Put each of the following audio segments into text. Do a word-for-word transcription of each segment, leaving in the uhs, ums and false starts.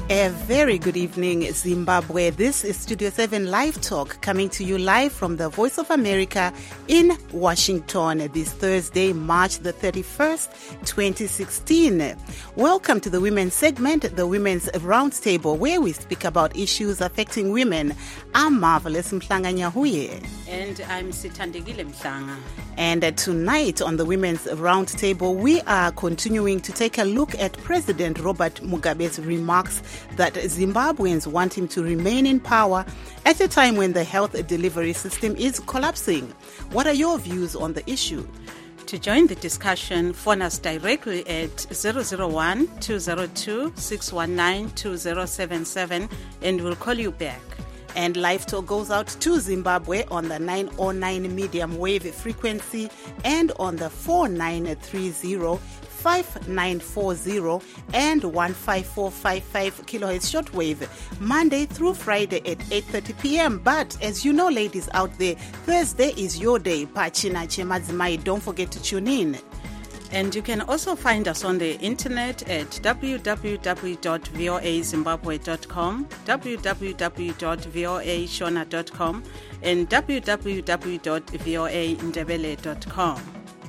A very good evening, Zimbabwe. This is Studio seven Live Talk, coming to you live from the Voice of America in Washington this Thursday, March the thirty-first, twenty sixteen. Welcome to the Women's segment, the Women's Roundtable, where we speak about issues affecting women. I'm Marvelous Mhlanga Nyahuye. And I'm Sithandegile Mhlanga. And uh, tonight on the Women's Roundtable, we are continuing to take a look at President Robert Mugabe's remarks that Zimbabweans want him to remain in power at a time when the health delivery system is collapsing. What are your views on the issue? To join the discussion, phone us directly at zero zero one, two zero two, six one nine, two zero seven seven and we'll call you back. And Live Talk goes out to Zimbabwe on the nine oh nine medium wave frequency and on the four nine three zero, five nine four zero and one five four five five kilohertz shortwave, Monday through Friday at eight thirty p.m. But as you know, ladies out there, Thursday is your day. Pachina Chemadzimai, don't forget to tune in. And you can also find us on the internet at w w w dot voa zimbabwe dot com, w w w dot voa shona dot com and w w w dot voa ndebele dot com.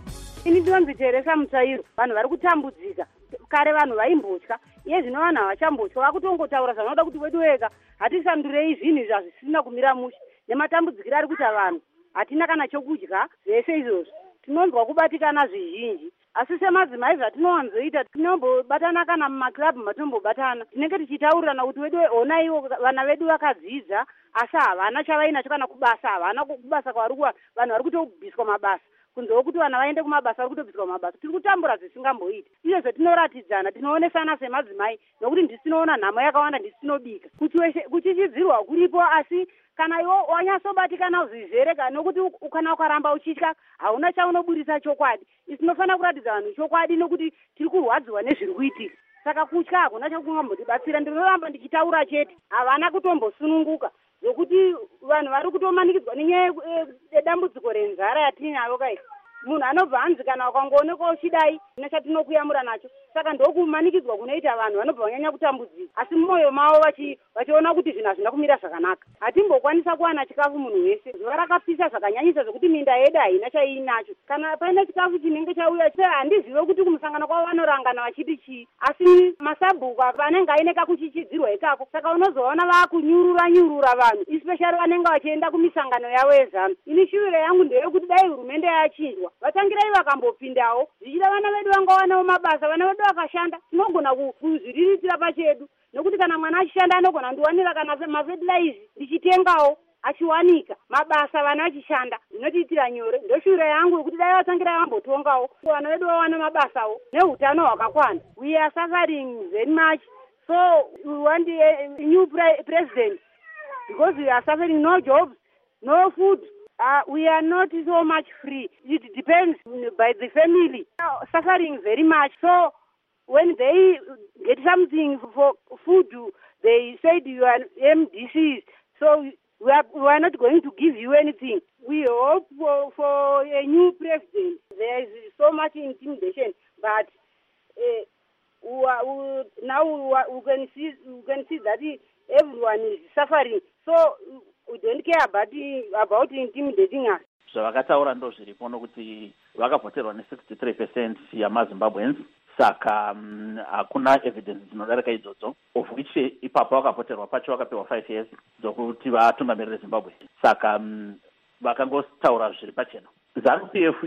Ini ndonziteresa mutsairo vanhu vari kutambudzika kare vanhu vaimbotya iye zvino vanhu havachambotya vakutongotaura zvanoda kuti wedu wega hatisandurei zvinhu zvazvisina kumira mushe nematambudzikiro ari kuita vanhu hatina kana chokudya zvese izvozvo tinonzwa kubatikana zvizhinji asi semadzimai zvatinowanzoita tinombobatana kana mumaklabhu matombobatana tinenge tichitaurirana kuti wedu ona ivo vana vedu vakadzidza asi havana chavainacho kana kubasa havana kubasa kwavari kuva vanhu vari kutobviswa mabasa kunzewo kuti vana vaende kumabasa vari kutobviswa mabasa tiri kutambura zvisingamboiti izvo zvetinoratidzana tinoonesana semadzimai nokuti ndisi tinoona nhamo yakawanda ndisi tinobika kuchichidzirwa kuripo asi kana iwo wanyatsobatikana zvizereka nokuti kana ukaramba uchitya hauna chaunoburisa chokwadi isi tinofanira kuratidza vanhu chokwadi nokuti tiri kurwadziwa nezviri kuitika saka kutya hakuna chakungambotibatsira ndinoramba ndichitaura chete havana kutombosununguka zvokuti vanhu vari kutomanikidzwa nenyaya yedambudziko renzara yatinayo kai munhu anobva hanzi kana ukangoonekwa uchidai nechatinokuyamura nacho saka ndokumanikidzwa kunoita vanhu vanobva vanyanya kutambudzika asi mumwoyo mavo vachiona kuti zvinhu hazvina kumira zvakanaka hatimbokwanisa kuwana chikafu munhu wese zuva rakapisa zvakanyanyisa zvokuti minda yedu haina chaiinacho kana paine chikafu chinenge chauya se handizive kuti kumusangano kwavo vanorangana vachiti chii asi masabhuku vanenge aine kakuchichidzirwa ikako saka unozoona vaakunyurura nyurura vanhu especially vanenge vachienda kumisangano yavo yezano ini shuviro yangu ndeyekuti dai hurumende yachinjwa vatangirai vakambopindawo zvichida vana vedu vangawanawo mabasa vana vedu vakashanda tinogona kuzviriritira pachedu nokuti kana mwana achishanda anogona ndiwanira kana mafedilaizi ndichitengawo achiwanika mabasa vana vachishanda zvinotiitira nyore ndoshuviro yangu yekuti dai vatangirai vambotongawo vana vedu vawana mabasawo neutano hwakakwana. We are suffering very much, so we want a new pre- president because we are suffering no jobs, no food. Uh, we are not so much free. It depends by the family. Uh, suffering very much. So when they get something for food, they said you are M D Cs. So we are, we are not going to give you anything. We hope for, for a new president. There is so much intimidation, but uh, we are, we, now we, are, we can see we can see that everyone is suffering. So we don't care about about intimidating us. Zvavakataura ndo zviripo nokuti vakavhoterwa ne-sixty-three percent yamazimbabweans saka hakuna um, evidence dzinodarika idzodzo of which ipapo vakavhoterwa pacho vakapewa five years dzokuti vatungamirire Zimbabwe saka um, vakangotaura zviri pachena. ZANU P F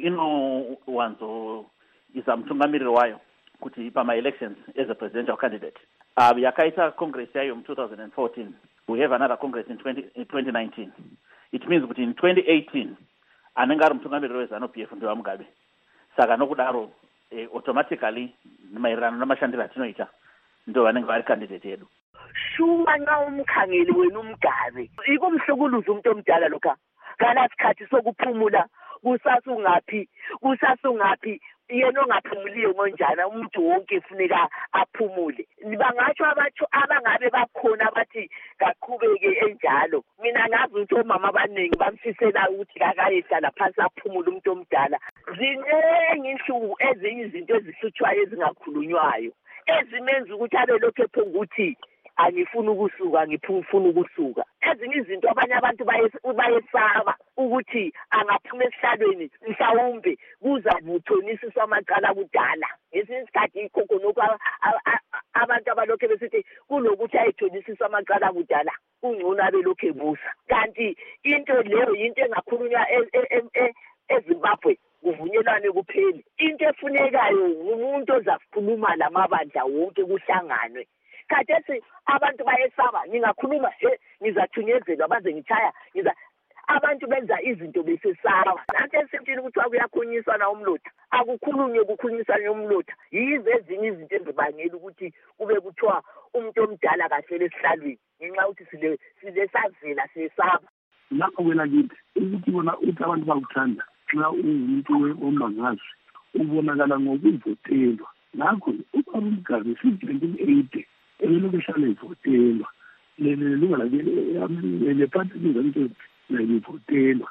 inowanzoisa mutungamiriri wayo kuti pama-elections as a presidential candidate uh, yakaita congress yayo mu two thousand fourteen. We have another congress in, twenty, in twenty nineteen. It means that in twenty eighteen anenge ari mutungamiriri weZANU P F ndiwa Mugabe saka nokudaro eh, automatically maererano namashandiro atinoita ndo vanenge vari candidate yedu. Shuwa nxa umkhangeli wena uMgabe ikumhlukuluza umuntu omdala lokha kana isikhathi sokuphumula kusasungaphi kusasungaphi yena ongaphumuliyo ngonjana umuntu wonke ufuneka aphumule. Bangatsho abathu abangabe bakhona abathi kaqhubeke enjalo. Mina ngazi ukuthi omama abaningi bamfisela ukuthi kakayehlala phansi aphumule umuntu omdala. Ziningi inhlungu ezinye izinto ezihluthwayo ezingakhulunywayo ezimenza ukuthi abe lokho ephunga ukuthi angifuni ukusuka ngifuna ukusuka. Ezinye izinto abanye abantu bayesaba ukuthi angaphuma esihlalweni mhlawumbe kuza kuthonisiswa amacala kudala. Ngesinye isikhathi ikhokho lokho abantu abalokhe besithi kulokuthi ayithonisiswa amacala kudala ungcono abelokhu ebusa. Kanti into leyo into engakhulunywa eZimbabwe kuvunyelwane kupheli. Into efunekayo umuntu ozakhuluma lamabandla wonke kuhlanganwe. Khathesi abantu bayesaba ningakhuluma he ngizathunyezela baze ngichaya ngiza abantu benza izinto besesaba. Nanti esimthini ukuthi akuyakhulunyiswa na umlotha akukhulunywe kukhulunyiswa nomlotha. Yizo ezinye izinto ezibangela ukuthi kube kuthiwa umuntu omdala kahle lesihlalweni ngenxa ukuthi sile silesazela sesaba. Lapho wena kithi ukuthi bona uthi abantu bakuthanda xa umuntu omangazi ubonakala ngokuvotelwa. Ngakho uBaba Mugabe nineteen eighty elokhu ehlala evotelwa lelo lunga le party lento levotelwa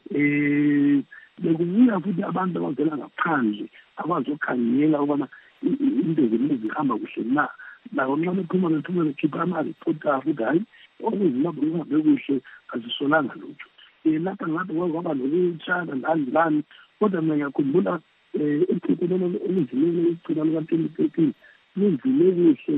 eh bekubuya futhi abantu abavela ngaphandle abazokhangela ukubana into zezihamba kuhle na lawo nxa bephuma bephuma bekhipha ama-report futhi hayi okuzimbabwe kuhambe kuhle azisolanga lutho. Um lapha ngabe kwaba lokutshana lani lani kodwa mina ngiyakhumbula um ephephelelo elizimele icina luka-twenty thirteen lenzile kuhle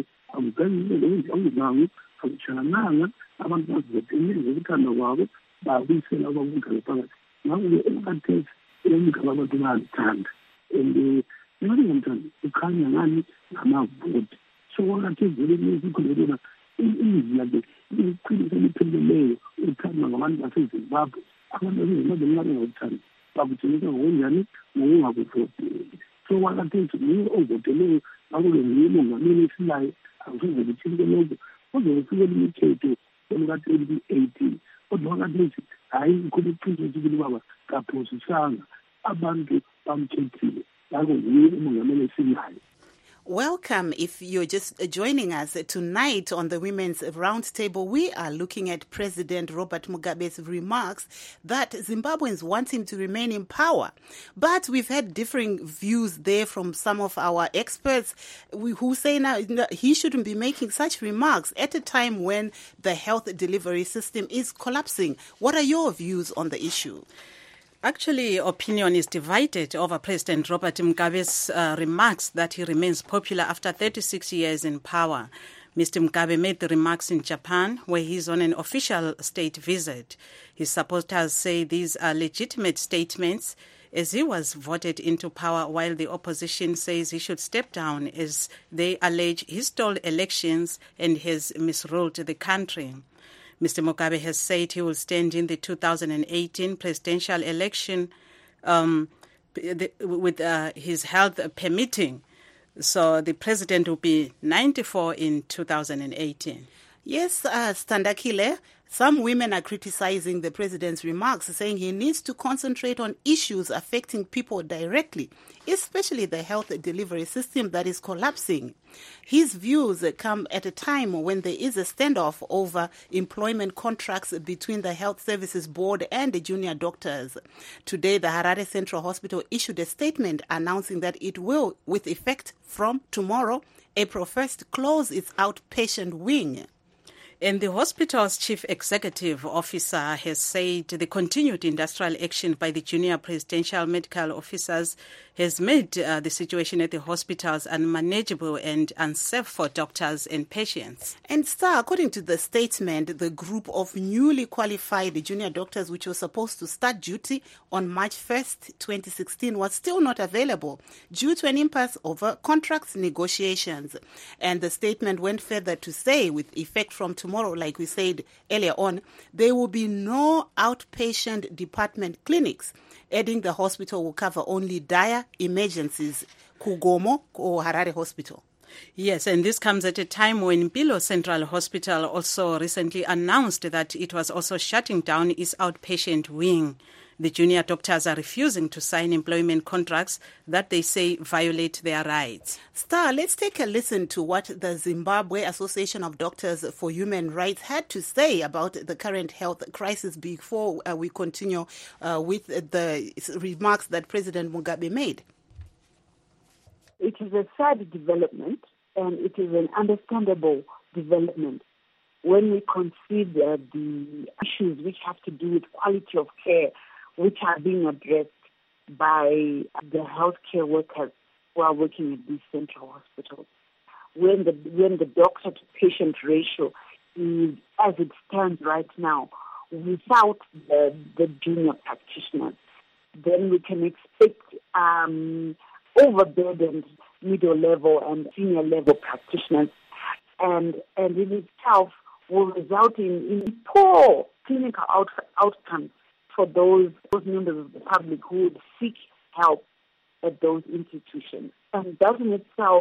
awuzange akutshananga abantu bazivotelile ukuthanda kwabo babuyisela kwakuMugabe phakathi. Ngakho-ke emkhathesi eMugabe abantu bayalithanda and ngabe ngomthanda ukhanya ngani ngamavoti. So kwakhathesi vele sikhulekela ilizwi lakhe liqiniso elipheleleyo uthandwa ngabantu baseZimbabwe. Abantu baseZimbabwe nxa bengakuthandi bakutshengisa ngokunjani ngokungakuvoteli. So kwakhathesi nguye ovoteleyo ngakho-ke nguye umongameli esilayo akusoze kuthinte lokho kuze kufikele imithetho oluka-twenty eighteen. Kodwa kwakhathesi hayi ikhona iqiniso ukuthi baba kaphosisanga abantu bamkhethile ngakho nguye umongameli esilayo. Welcome. If you're just joining us tonight on the Women's Roundtable, we are looking at President Robert Mugabe's remarks that Zimbabweans want him to remain in power. But we've had differing views there from some of our experts who say now he shouldn't be making such remarks at a time when the health delivery system is collapsing. What are your views on the issue? Actually, opinion is divided over President Robert Mugabe's uh, remarks that he remains popular after thirty-six years in power. Mister Mugabe made the remarks in Japan, where he's on an official state visit. His supporters say these are legitimate statements, as he was voted into power, while the opposition says he should step down, as they allege he stole elections and has misruled the country. Mister Mugabe has said he will stand in the two thousand eighteen presidential election um, the, with uh, his health permitting. So the president will be ninety-four in two thousand eighteen. Yes, uh, Standakile, some women are criticizing the president's remarks, saying he needs to concentrate on issues affecting people directly, especially the health delivery system that is collapsing. His views come at a time when there is a standoff over employment contracts between the Health Services Board and the junior doctors. Today, the Harare Central Hospital issued a statement announcing that it will, with effect from tomorrow, April first, close its outpatient wing. And the hospital's chief executive officer has said the continued industrial action by the junior presidential medical officers has made uh, the situation at the hospitals unmanageable and unsafe for doctors and patients. And Star, according to the statement, the group of newly qualified junior doctors, which was supposed to start duty on March first, twenty sixteen, was still not available due to an impasse over contract negotiations. And the statement went further to say, with effect from tomorrow, like we said earlier on, there will be no outpatient department clinics, adding the hospital will cover only dire emergencies, Kugomo or Harare Hospital. Yes, and this comes at a time when Mpilo Central Hospital also recently announced that it was also shutting down its outpatient wing. The junior doctors are refusing to sign employment contracts that they say violate their rights. Star, let's take a listen to what the Zimbabwe Association of Doctors for Human Rights had to say about the current health crisis before uh, we continue uh, with the remarks that President Mugabe made. It is a sad development, and it is an understandable development, when we consider the issues which have to do with quality of care, which are being addressed by the healthcare workers who are working at these central hospitals, when the when the doctor-to-patient ratio is as it stands right now, without the, the junior practitioners, then we can expect um, overburdened middle-level and senior-level practitioners, and and in itself will result in, in poor clinical out, outcomes for those, those members of the public who would seek help at those institutions. And that in itself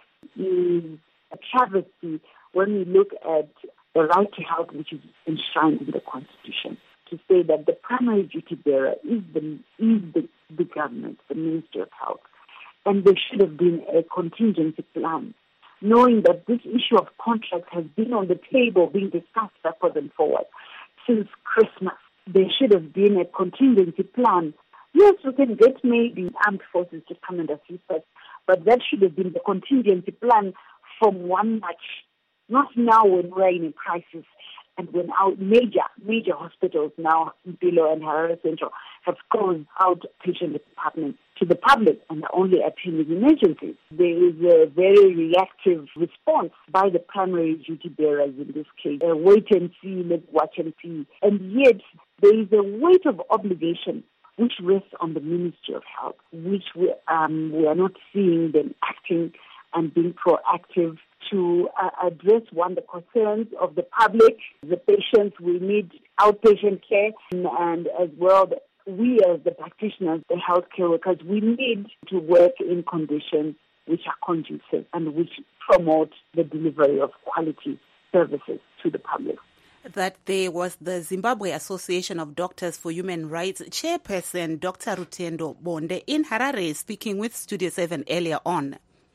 is a travesty when we look at the right to health, which is enshrined in the Constitution, to say that the primary duty bearer is the is the, the government, the Ministry of Health. And there should have been a contingency plan, knowing that this issue of contracts has been on the table, being discussed backwards and forward since Christmas. There should have been a contingency plan. Yes, we can get maybe armed forces to come and assist us, but that should have been the contingency plan from one March, not now when we're in a crisis and when our major, major hospitals now, Mpilo and Harare Central, have closed outpatient departments to the public and are only attending emergencies. There is a very reactive response by the primary duty bearers in this case. Uh, wait and see, let's watch and see. And yet, there is a weight of obligation which rests on the Ministry of Health, which we, um, we are not seeing them acting and being proactive to uh, address, one, the concerns of the public, the patients. We need outpatient care, and, and as well, the, we as the practitioners, the healthcare workers, we need to work in conditions which are conducive and which promote the delivery of quality services to the public. That there was the Zimbabwe Association of Doctors for Human Rights chairperson, Doctor Rutendo Bonde, in Harare, speaking with Studio seven earlier on.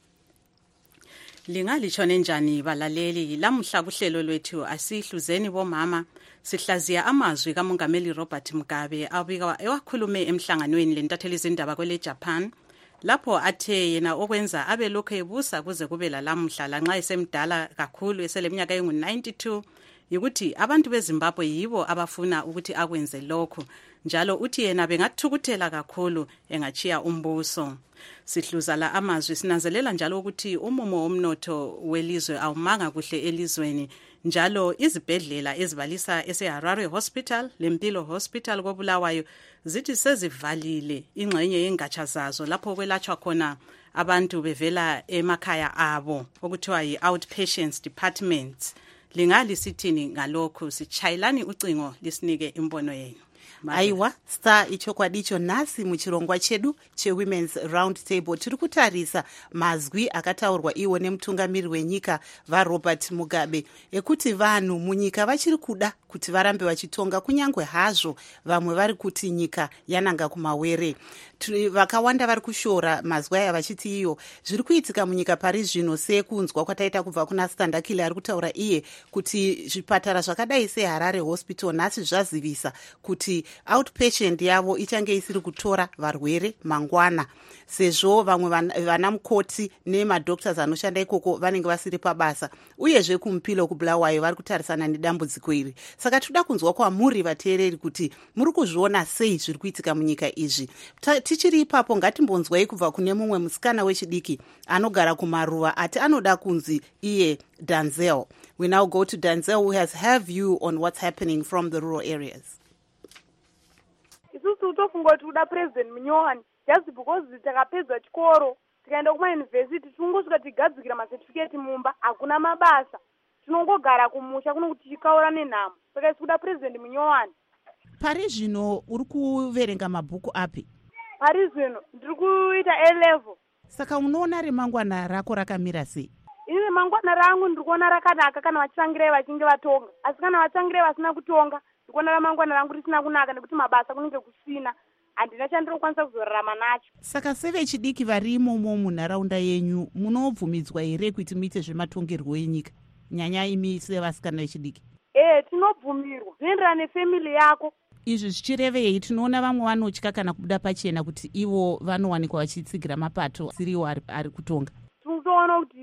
Lingalishone njani balaleli lamuhla kuhlelo lwethu asihluzeni bomama sihlaziya amazwi kaMongameli Robert Mugabe abika ewakhulume emhlanganweni lentatheli izindaba kwele Japan lapho athe yena okwenza abe lokho ebusa kuze kube lalamhla lanxa esemdala kakhulu eseleminyaka engu ninety-two ukuthi abantu beZimbabwe yibo abafuna ukuthi akwenze lokho, njalo uthi yena bengathukuthela kakhulu engachiya umbuso. Sihluza la amazwi sinanzelela njalo ukuthi umumo womnotho welizwe awumanga kuhle elizweni, njalo izibhedlela ezibalisa eseHarare Hospital leMpilo Hospital koBulawayo zithi sezivalile ingxenye yengatsha zazo lapho kwelatshwa khona abantu bevela emakhaya abo okuthiwa yi-outpatients departments. Lingali sithini ngalokho, sichayilani ucingo lisinike imbono yenu. Aiwa, sta ichokwadicho nasi muchirongwa chedu che Women's Round Table. Tiri kutarisa mazwi akataurwa iwo nemutungamiri wenyika vaRobert Mugabe ekuti vanhu munyika vachiri kuda kuti varambe vachitonga kunyangwe hazvo vamwe vari kuti nyika yananga kumawere. Vakawanda vari kushora mazwi aya vachiti iyo zviri kuitika munyika pari zvino sekunzwa kwataita kubva kuna Standakile ari kutaura iye kuti zvipatara zvakadai seHarare Hospital nhasi zvazivisa kuti outpatient yavo ichange isiri kutora varwere mangwana, sezvo vamwe vana mukoti nemadoctors anoshanda ikoko vanenge vasiri pabasa, uyezve kuMpilo kuBulawayo vari kutarisana nedambudziko iri. Saka toda kunzwa kwamuri vateereri kuti muri kuzviona sei zviri kuitika munyika izvi. Tichiri ipapo ngatimbonzwai kubva kune mumwe musikana wechidiki anogara kumaruva ati anoda kunzi iye Danzel. We now go to Danzel, who has her view on what's happening from the rural areas. Isusu utofunga kuti uda president Munyowani just because takapedza chikoro tikaenda kuma university tungosvika tigadzikira macertificate mumba, hakuna mabasa, tinongogara kumusha kuno kuti chikaura nenhamo. Saka isi kuda president Munyowani. Pari zvino uri kuverenga mabhuku api? Pari zvino ndiri kuita A level. Saka unoona remangwana rako rakamira sei? Ini remangwana rangu ndiri kuona rakanaka kana vachangirai vachinge vatonga, asi kana vachangirai vasina kutonga ndikuona ramangwana rangu risina kunaka nekuti mabasa kunenge kusina, handina chandinokwanisa kuzorarama nacho. Saka sevechidiki vari imomo munharaunda yenyu munobvumidzwa here kuti muite zvematongerwo enyika, nyanya imi sevasikana vechidiki? Eh, tinobvumirwa zvienderana nefamily yako. Izvi zvichirevei? Tinoona vamwe vanotya kana kubuda pachena kuti ivo vanowanikwa vachitsigira mapato siriwo ari, ari kutonga. Tinoona kuti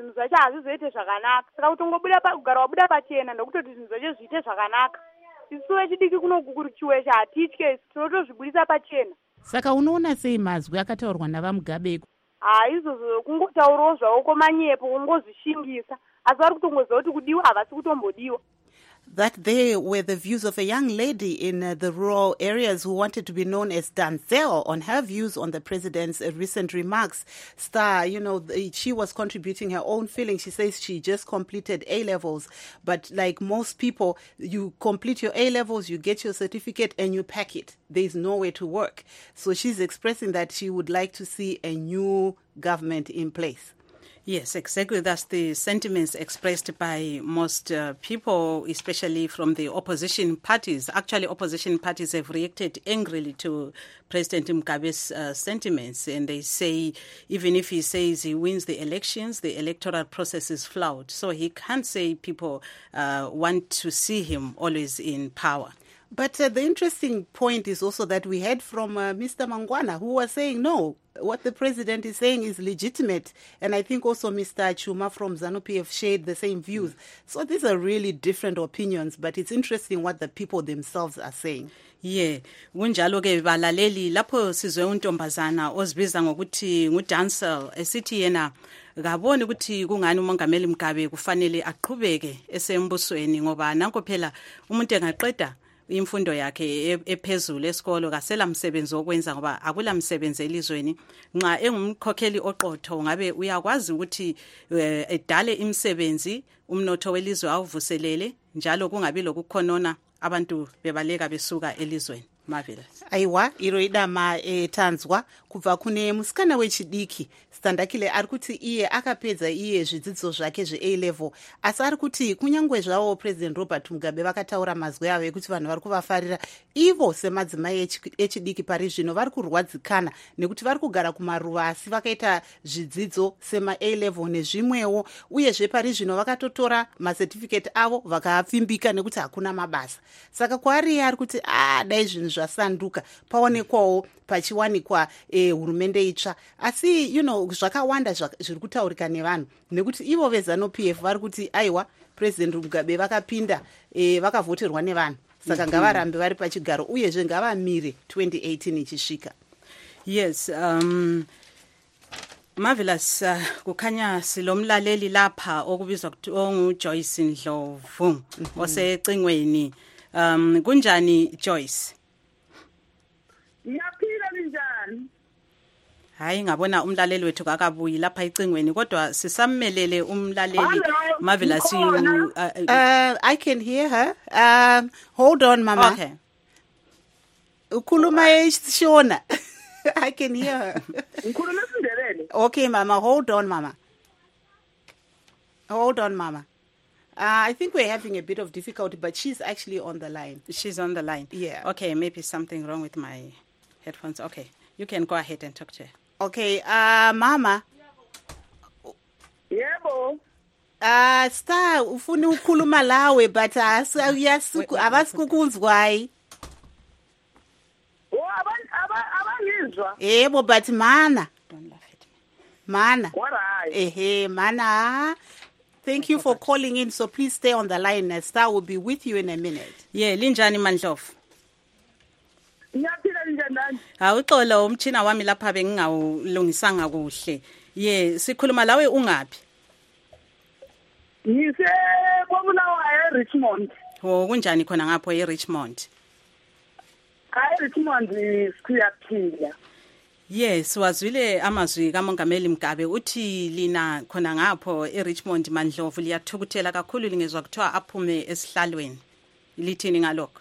zvinhu zvacho hazvizoite zvakanaka. Saka kuti ungobuda kugara wabuda pachena ndokutoti zvinhu zvacho zviite zvakanaka. Isu vechidiki kunoku kuri chiweshe hatitye, tinotozvibudisa pachena. Saka unoona sei mazwi akataurwa navaMugabe? Ha, izvozvo kungotaurawo zvavo komanyepo kungozvishingisa, asi vari kutongoziva kuti kudiwa havasi kutombodiwa. That there were the views of a young lady in uh, the rural areas who wanted to be known as Danzel on her views on the president's uh, recent remarks. Star, you know, the, she was contributing her own feelings. She says she just completed A-levels. But like most people, you complete your A-levels, you get your certificate and you pack it. There's nowhere to work. So she's expressing that she would like to see a new government in place. Yes, exactly. That's the sentiments expressed by most uh, people, especially from the opposition parties. Actually, opposition parties have reacted angrily to President Mugabe's uh, sentiments, and they say even if he says he wins the elections, the electoral process is flawed. So he can't say people uh, want to see him always in power. But uh, the interesting point is also that we heard from uh, Mister Mangwana, who was saying, no, what the president is saying is legitimate. And I think also Mister Chuma from ZANU-P F shared the same views. Mm. So these are really different opinions, but it's interesting what the people themselves are saying. Yeah, kunjalo ke balaleli lapho sizwe untombazana ozibiza ngokuthi nguDancel esithi yena ngabona ukuthi kungani umongameli Mugabe kufanele aqhubeke esembusweni ngoba nanko phela umuntu engaqeda imfundo yakhe ephezulu esikolo kasela msebenzi okwenza ngoba akula msebenzi elizweni nxa engumkhokheli oqotho ngabe uyakwazi ukuthi edale imsebenzi umnotho welizwe awuvuselele njalo kungabi lokukhonona abantu bebaleka besuka elizweni. Marvelous. Aiwa, iro idama e, tanzwa kubva kune musikana wechidiki Standakile ari kuti iye akapedza iye zvidzidzo zvake zve-A level asi ari kuti kunyangwe zvavo President Robert Mugabe vakataura mazwi avo ekuti vanhu vari kuvafarira ivo semadzimai echidiki pari zvino vari kurwadzikana nekuti vari kugara kumaruva asi vakaita zvidzidzo sema-A level nezvimwewo uyezve pari zvino vakatotora macertificate avo vakapfimbika nekuti hakuna mabasa. Saka kwaari ari kuti ah dai zvinhu zvasanduka paonekwawo pachiwanikwa eh, hurumende itsva asi you know zvakawanda zviri kutaurika nevanhu nekuti ivo veZANU-P F vari kuti aiwa President Mugabe vakapinda eh, vakavhoterwa nevanhu saka ngavarambe vari pachigaro uyezve ngavamire twenty eighteen ichisvika. Yes, um Marvelous. Uh, kukhanya silomlaleli lapha okubizwa ukuthi onguJoyce Ndlovu mm -hmm. osecingweni. Um kunjani Joyce? Ngiyaphila njani? Hayi ngabona umlaleli wethu kakabuyi lapha icingweni kodwa sisammelele umlaleli Marvelous. You, uh, uh, I can hear her. Um hold on mama. Okay. Ukhuluma eShona. I can hear her. Ngikhuluma isiNdebele. Okay mama, hold on mama. Hold on mama. Uh, I think we're having a bit of difficulty, but she's actually on the line. She's on the line. Yeah. Okay, maybe something wrong with my headphones. Okay, you can go ahead and talk to her. Okay, uh, mama. Yebo. Uh, Star, ufuni ukhuluma lawe, but abasikukunzwayi. Oh, abangizwa. Yebo, but mana. Don't laugh at me. Mana. Alright. Ehe, mana. Thank you for calling in, so please stay on the line. Star will be with you in a minute. Yeah, linjani Mandlovu? Ngiyaphila njani? Ha uxolo umtshina wami lapha bengingawulungisanga kuhle. Yeah, sikhuluma lawe ungaphi? Ngise koBulawayo eRichmond. Oh, kunjani khona ngapho eRichmond? Hayi eRichmond siyaphila. Yes, wazwile amazwi kaMongameli Mugabe uthi lina khona ngapho eRichmond Mandlovu liyathukuthela kakhulu lingezwa kuthiwa aphume esihlalweni. Lithini ngalokho?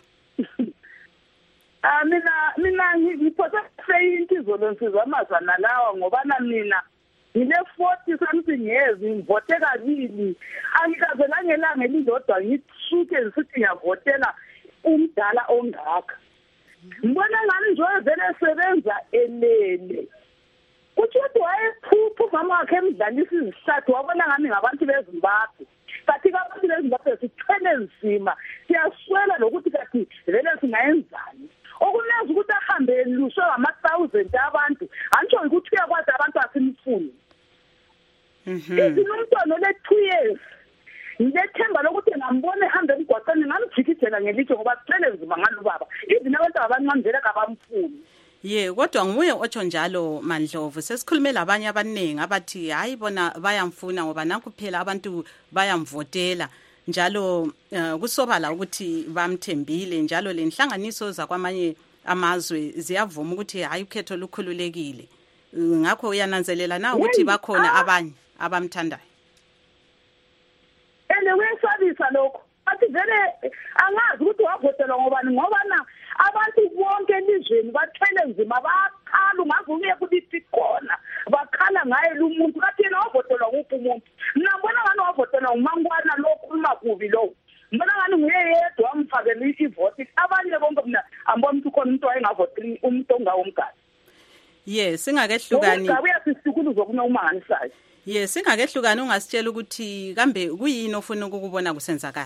Ah mina mina ngiphosa seyintizo lonsizwa amazana lawa ngoba na mina ngine forty something years ngivote kabili angikaze langelanga elilodwa ngithuke ngisithi ngiyavotela umdala ongaka. Mbona ngani nje vele sebenza elele. Uthi wayephupha mama wakhe emdlalisa izihlathu wabona ngani ngabantu beZimbabwe. Kathi abantu beZimbabwe sithwele nzima. Siyaswela lokuthi kathi vele singayenzani. Okumenza ukuthi ahambe elusho ama thousand abantu. Antsho ukuthi uyakwazi abantu asimfuni. izinomntwana ole-two years ngilethemba lokuthi ngambone ehambe emgwaqweni ngamjikijela ngelitshe ngoba sicele nzima ngalo baba even abantu abancane vele kabamfuni. Ye kodwa nguye otsho njalo Mandlovu, sesikhulume labanye abaningi abathi hayi bona bayamfuna ngoba nanku phela abantu bayamvotela njalo uh, kusobala ukuthi bamthembile njalo lenhlanganiso zakwamanye amazwe ziyavuma ukuthi hayi ukhetho lukhululekile. Ngakho uyananzelela na ukuthi bakhona abanye abamthandayo. Ene wesabisa lokho athi vele angazi ukuthi wavotela ngobani ngoba na abantu bonke elizweni bathwele nzima bakhala ungaze uye kulithi khona bakhala ngaye lo muntu kathi yena wavotela nguphi umuntu. Nabona ngani wavotela uMangwana lokhuluma kubi lo. Mbona ngani nguye yedwa wamfakela ivoti abanye bonke mina ambona ukuthi khona umuntu wayengavoteli umuntu ongawomgadi. Yes, singakehlukani. Ngabe yasisukulu zokuna umanganisayo. Yes, singakehlukani ungasitshela ukuthi kambe kuyini ofuna ukubona kusenzakala.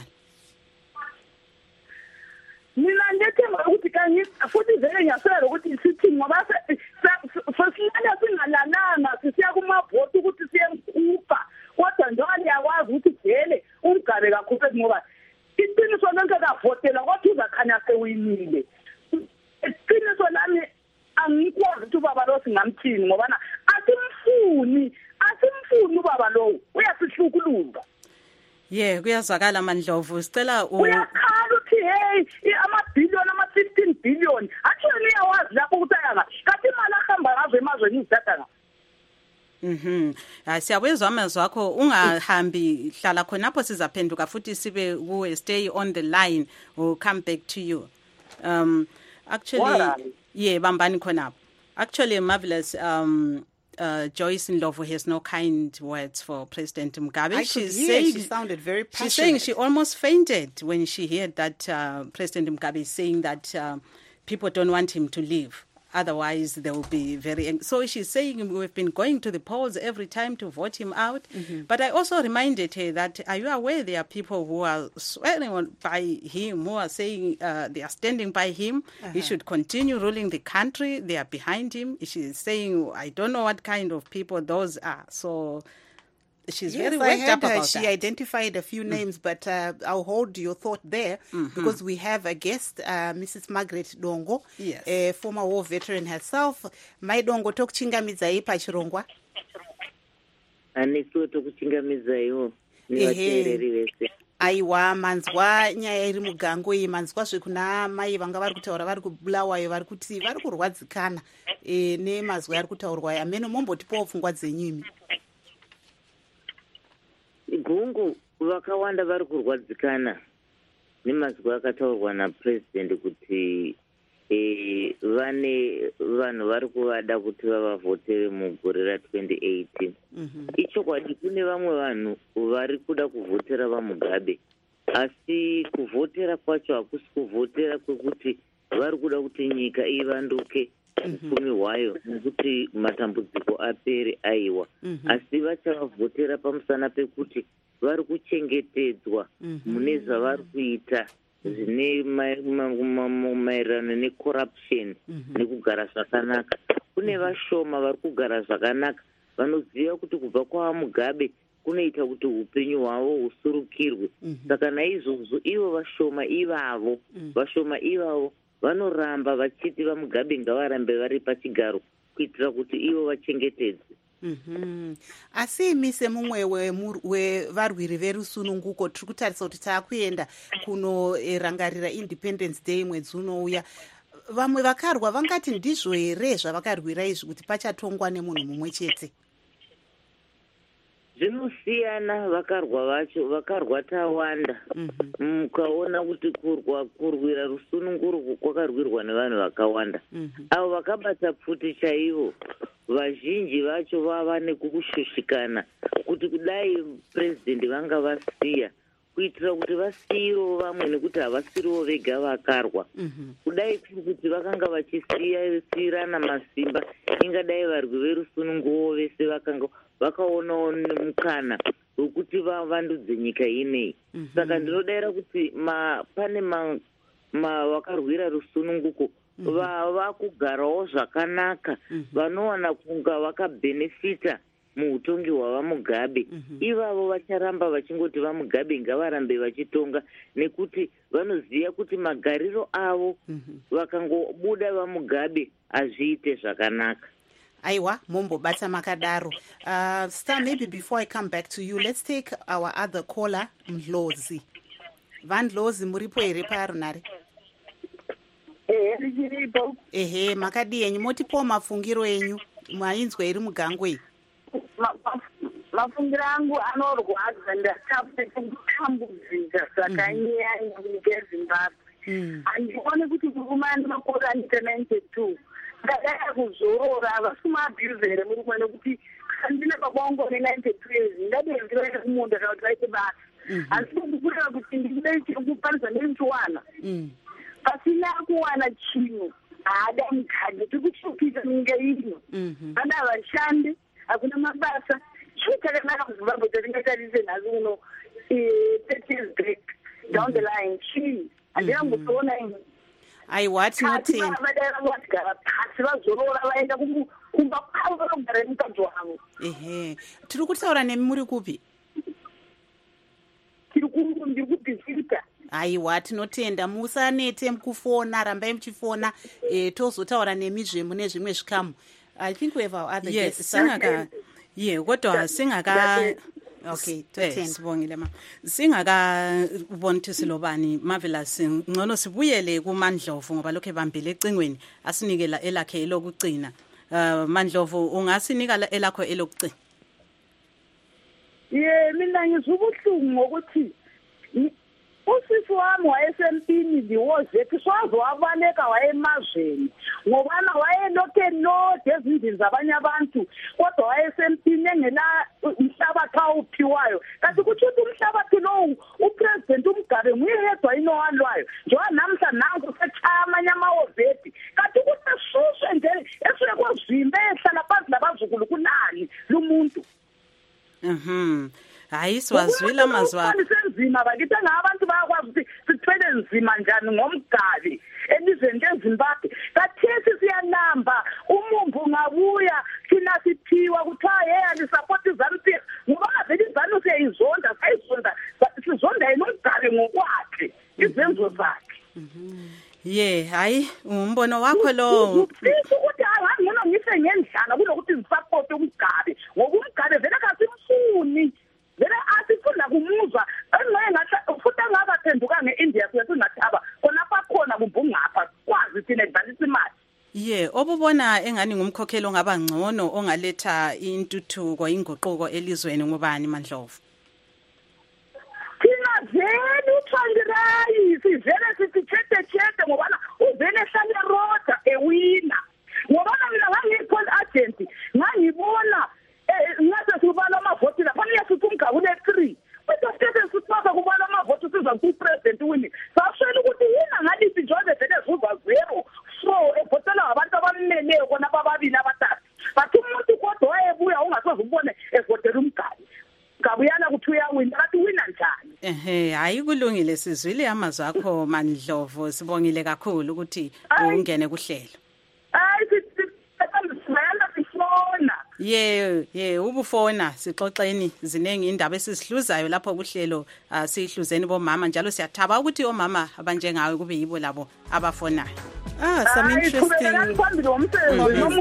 Mina ngethemba ukuthi kanye futhi vele ngiyasela ukuthi sithi ngoba sesihlala singalalanga sisiya kumavoti ukuthi siyemkhupha kodwa njengoba ngiyakwazi ukuthi vele umgabe kakhulu ngoba iqiniso lonke kavotela kodwa uzakhanya sewinile. Iqiniso lami angikwazi ukuthi ubaba lo singamthini ngoba na asimfuni asimfuni ubaba lo uyasihlukuluza. Yeah, kuyazwakala Mandlovu sicela u uyakhala uthi hey ama-billion ama-fifteen billion actually uyawazi lapho ukuthi ayanga kathi imali ahamba ngazo emazweni izidada nga. Mhm. Ah siyabuzwa amazwi akho ungahambi hlala khonapho sizaphenduka futhi sibe kuwe stay on the line or come back to you. Um actually yeah bambani khonapho. Actually Marvelous um Uh, Joyce Ndlovu has no kind words for President Mugabe. She's saying she sounded very passionate. She's saying she almost fainted when she heard that uh, President Mugabe is saying that uh, people don't want him to leave. Otherwise, they will be very... Ang- so she's saying we've been going to the polls every time to vote him out. Mm-hmm. But I also reminded her that, are you aware there are people who are swearing on by him, who are saying uh, they are standing by him. Uh-huh. He should continue ruling the country. They are behind him. She's saying, I don't know what kind of people those are. So... She's yes, very worked I heard up about her. She that. identified a few mm. names, but uh, I'll hold your thought there mm-hmm. because we have a guest, uh, Missus Margaret Dongo, yes. a former war veteran herself. Mai Dongo, tokuchingamidza ipa chirongwa. Anisu tokuchingamidza iwo. Nivateereri vese. Aiwa, manzwa nyaya iri mugango iyi, manzwa zvekuna mai vanga vari kutaura vari kubulawayo vari kuti vari kurwadzikana e, nemazwi ari kutaurwa amene mombotipawo pfungwa dzenyu imi. Gungu vakawanda vari kurwadzikana nemazwi akataurwa napresident kuti e, vane vanhu vari kuvada kuti vavavhotere mugore ratwenty eighteen. Mm-hmm. Ichokwadi kune vamwe vanhu vari kuda kuvhotera vaMugabe, asi kuvhotera kwacho hakusi kuvhotera kwekuti vari kuda kuti nyika ivanduke upfumi hwayo nekuti matambudziko apere aiwa. Mm-hmm. Asi vachavhotera pamusana pekuti vari kuchengetedzwa mune zvavari kuita zvine maererano necorruption nekugara zvakanaka. Kune vashoma vari kugara zvakanaka vanoziva kuti kubva kwaMugabe kunoita kuti upenyu hwavo husurukirwe. Saka naizvozvo ivo vashoma ivavo vashoma ivavo vanoramba vachiti vaMugabe ngavarambe vari pachigaro kuitira kuti ivo vachengetedzwe. Mm-hmm. Asi imi semumwe wevarwiri verusununguko tiri kutarisa kuti taakuenda kunorangarira Independence Day mwedzi unouya. Vamwe vakarwa vangati ndizvo here zvavakarwira izvi kuti pachatongwa nemunhu mumwe chete? Zvinosiyana, vakarwa vacho vakarwa tawanda. Mukaona kuti kurwa kurwira rusununguru kwakarwirwa nevanhu vakawanda. Avo vakabata pfuti chaivo vazhinji vacho vava nekukushushikana kuti kudai president vanga vasiya kuitira kuti vasiyirewo vamwe nekuti havasiriwo vega vakarwa. Kudai kuti vakanga vachisiyirana masimba ingadai varwi verusununguwo vese vakanga vakaonawo mukana wekuti vavandudze nyika ineyi. Saka ndinodayira kuti pane vakarwira rusununguko vava kugarawo zvakanaka, vanowana kunga vakabhenefita muutongi hwavamugabe mm-hmm. ivavo vacharamba vachingoti vamugabe ngavarambe vachitonga nekuti vanoziva kuti magariro avo mm-hmm. vakangobuda vamugabe hazviite zvakanaka. Aiwa, Mombo Bata Makadaro. Uh, Star, maybe before I come back to you, let's take our other caller, Mlozi. Van Lozi, Muripo Ereparo Nari. Eh, ndiripo. Ehe, makadi enyu motipo mafungiro enyu mwainzwe iri mugangwe. Mafungiro angu anorwadza ndakapfe kutambudzika zvakanyanya munyika yeZimbabwe. Andione kuti murume andimakore andite ninety-two. Ndadai kuzorora vasimaabhuzere murume nekuti handina pabango ne-ninety-two years ndadai ndivaende kumunda kana kuti vaite basa. Asi kukurira kuti ndikuda chirikukwanisa nenchiwana. Pasina kuwana chinhu haada mukadzi tiri kushupika nyika ino vana vashandi hakuna mabasa chii chakanaka kuzimbabwe tatingatarise nhasi uno thirty years back down the line chii handina kutoona ini aiwa tinotenda vadaira vatigara pasi vazorora vaenda kumba kwavo vanogara nemukadzi wavo. Ehe, tiri kutaura nemi muri kupi? tiri ndiri kubhizita. Aiwa tinotenda musanete mukufona rambai muchifona eh, tozotaura nemizve mune zvimwe zvikamu. I think we have our other yes, guests. Singaka yeah kodwa singaka okay totenda sibongile ma singaka ubona ukuthi silobani Marvelous ngcono sibuyele kuMandlovu ngoba lokho ebambile ecingweni asinikela elakhe elokugcina. uh, Mandlovu ungasinika elakho elokugcina? Ye mina ngizubuhlungu ngokuthi usisi wami wayesempini ndiwozethu swazo wabaleka wayemazweni ngobana wayelokhu elode ezindlini zabanye abantu kodwa wayesempini engela umhlabathi awuphiwayo kanti kuthi umhlabathi lowo upresident uMgabe nguye yedwa inowalwayo njengoba namhla nanku sechaya amanye amawozethi kanti ukuthi esuswe nje esuke kozimbe ehlala phansi labazukulu kunani lumuntu. Mhm. Hayi siwazwile amazwa. Senzima bakithi ngabantu bayakwazi ukuthi sithwele nzima njani ngomgabe elizweni leZimbabwe. Kathesi siyanamba umumbu ngabuya thina sithiwa kuthiwa hey alisupport iZANU-P F ngoba vele iZANU siyayizonda sayizonda sizonda yena umgabe ngokwakhe izenzo zakhe. Mhm. Ye hayi umbono wakho lo ukuthi angangcono ngise ngendlala kulokuthi zisupport umgabe ngoba umgabe vele kasimfuni vele asifunda kumuzwa engeke ngathi futhi angakaphenduka ngeIndia sesingathaba khonapha khona kubungapha kwazi thina ekudlalisa imali. Ye obubona engani ngumkhokhelo ongaba ngcono ongaletha intuthuko inguquko elizweni ngobani Mandlovu? Thina vele uThandirayi sivele sithi chete chete ngobana uvele ehlale roda ewina ngobana mina ngangiphola agent ngangibona ngase sibala amavoti lapha niyasithi umgabe une three kodwa sithe siphatha kubala amavoti siza ku-president winning sashela ukuthi yina ngalithi Joseph vele zuza zero four evotela abantu abameleyo kona bababili abathathu bathi umuntu kodwa wayebuya ungasoze ubone evotela umgabe ngabuyana kuthi uyawina kathi wina njani. Ehe hayi kulungile sizwile amazwi akho Mandlovu sibongile kakhulu ukuthi ungene kuhlelo. Hayi sisayanda sifona. Ye ye ubufona sixoxeni zinengi indaba esizihluzayo lapho kuhlelo sihluzeni bomama njalo siyathaba ukuthi omama abanjengawe kube yibo labo abafonayo. Ah, some interesting mm-hmm.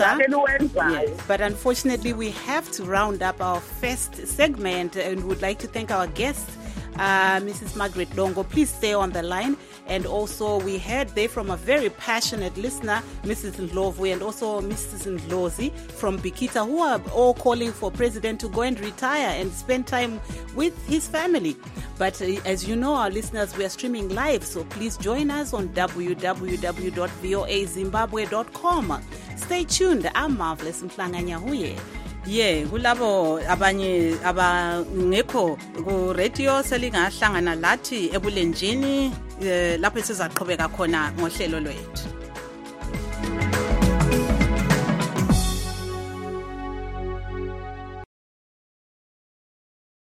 Yes, but unfortunately we have to round up our first segment and would like to thank our guests, uh, Missus Margaret Dongo. Please stay on the line. And also we heard there from a very passionate listener, Missus Ndlovu, and also Missus Ndlozi from Bikita, who are all calling for President to go and retire and spend time with his family. But uh, as you know, our listeners, we are streaming live, so please join us on w w w dot v o a zimbabwe dot com. Stay tuned. I'm Marvelous Mhlanganyahuye. Ye kulabo abanye abangekho ku radio selingahlangana lathi ebulenjini lapho sizaqhubeka khona ngohlelo lwethu.